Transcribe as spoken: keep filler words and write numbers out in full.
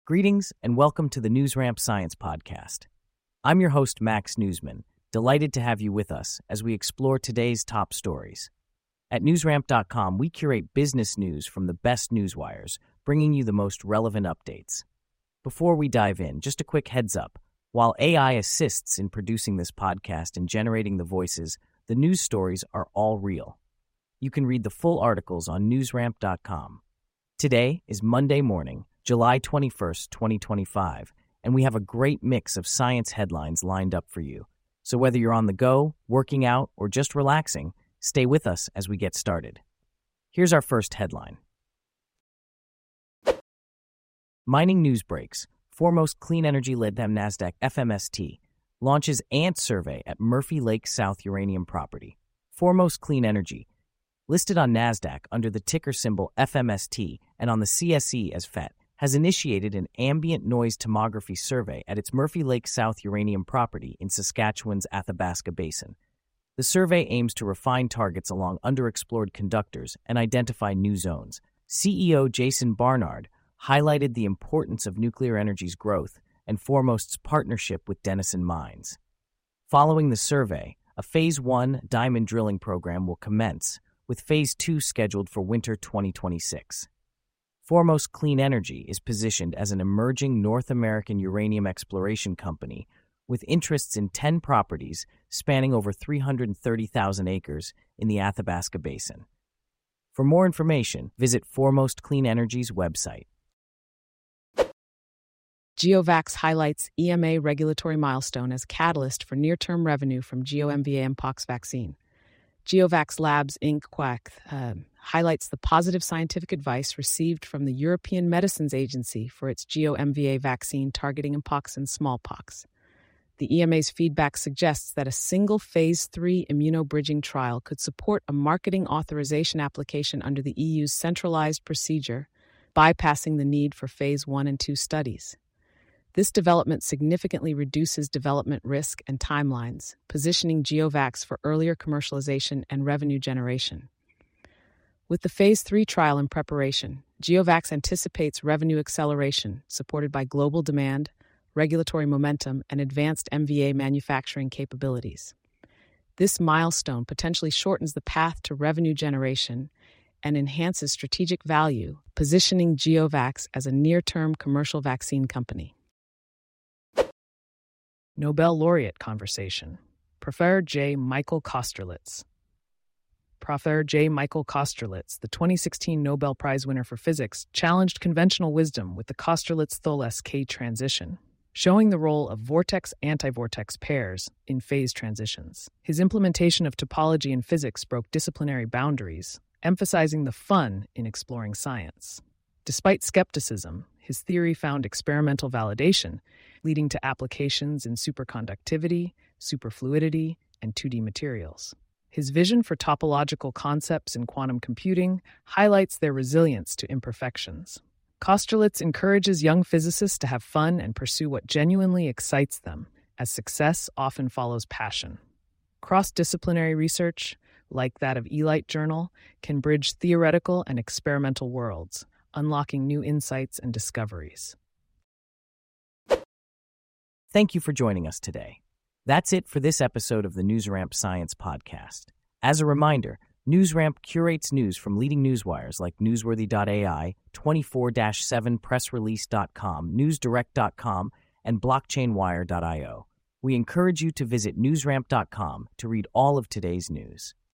Greetings and welcome to the NewsRamp Science Podcast. I'm your host, Max Newsman, delighted to have you with us as we explore today's top stories. At newsramp dot com, we curate business news from the best newswires, bringing you the most relevant updates. Before we dive in, just a quick heads up. While A I assists in producing this podcast and generating the voices, the news stories are all real. You can read the full articles on newsramp dot com. Today is Monday morning, July twenty-first, twenty twenty-five, and we have a great mix of science headlines lined up for you. So whether you're on the go, working out, or just relaxing, stay with us as we get started. Here's our first headline. Mining news breaks. Foremost Clean Energy Lithium NASDAQ F M S T launches A N T survey at Murphy Lake South uranium property. Foremost Clean Energy, listed on NASDAQ under the ticker symbol F M S T and on the C S E as F E T, has initiated an ambient noise tomography survey at its Murphy Lake South uranium property in Saskatchewan's Athabasca Basin. The survey aims to refine targets along underexplored conductors and identify new zones. C E O Jason Barnard highlighted the importance of nuclear energy's growth and Foremost's partnership with Denison Mines. Following the survey, a Phase one diamond drilling program will commence, with Phase two scheduled for winter twenty twenty-six. Foremost Clean Energy is positioned as an emerging North American uranium exploration company with interests in ten properties spanning over three hundred thirty thousand acres in the Athabasca Basin. For more information, visit Foremost Clean Energy's website. GeoVax highlights E M A regulatory milestone as catalyst for near-term revenue from GeoMVA Mpox vaccine. GeoVax Labs, Incorporated uh, highlights the positive scientific advice received from the European Medicines Agency for its GeoMVA vaccine targeting Mpox and smallpox. The E M A's feedback suggests that a single Phase three immunobridging trial could support a marketing authorization application under the E U's centralized procedure, bypassing the need for Phase one and two studies. This development significantly reduces development risk and timelines, positioning GeoVax for earlier commercialization and revenue generation. With the Phase three trial in preparation, GeoVax anticipates revenue acceleration supported by global demand, regulatory momentum, and advanced M V A manufacturing capabilities. This milestone potentially shortens the path to revenue generation and enhances strategic value, positioning GeoVax as a near-term commercial vaccine company. Nobel laureate conversation. Professor J. Michael Kosterlitz. Professor J. Michael Kosterlitz, the twenty sixteen Nobel Prize winner for physics, challenged conventional wisdom with the Kosterlitz-Thouless K transition, showing the role of vortex-antivortex pairs in phase transitions. His implementation of topology in physics broke disciplinary boundaries, emphasizing the fun in exploring science. Despite skepticism, his theory found experimental validation, leading to applications in superconductivity, superfluidity, and two D materials. His vision for topological concepts in quantum computing highlights their resilience to imperfections. Kosterlitz encourages young physicists to have fun and pursue what genuinely excites them, as success often follows passion. Cross-disciplinary research, like that of eLight Journal, can bridge theoretical and experimental worlds, unlocking new insights and discoveries. Thank you for joining us today. That's it for this episode of the NewsRamp Science Podcast. As a reminder, NewsRamp curates news from leading newswires like newsworthy dot A I, twenty-four seven press release dot com, newsdirect dot com, and blockchain wire dot io. We encourage you to visit newsramp dot com to read all of today's news.